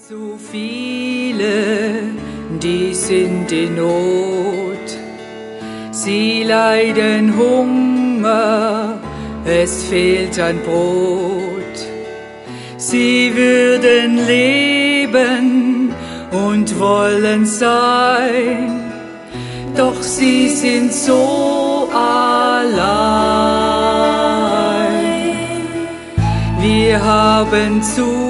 So viele, die sind in Not, sie leiden Hunger, es fehlt an Brot. Sie würden leben und wollen sein, doch sie sind so allein. Wir haben zu